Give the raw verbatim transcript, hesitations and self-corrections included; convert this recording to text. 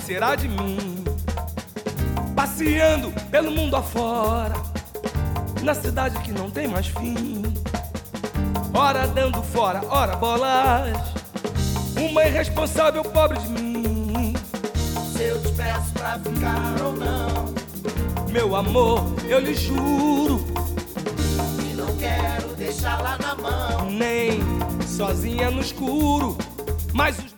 será de mim? Passeando pelo mundo afora, na cidade que não tem mais fim. Ora dando fora, ora bolas, uma irresponsável pobre de mim. Se eu te peço pra ficar ou não, meu amor, eu lhe juro, e não quero deixá-la na mão, nem sozinha no escuro, mas os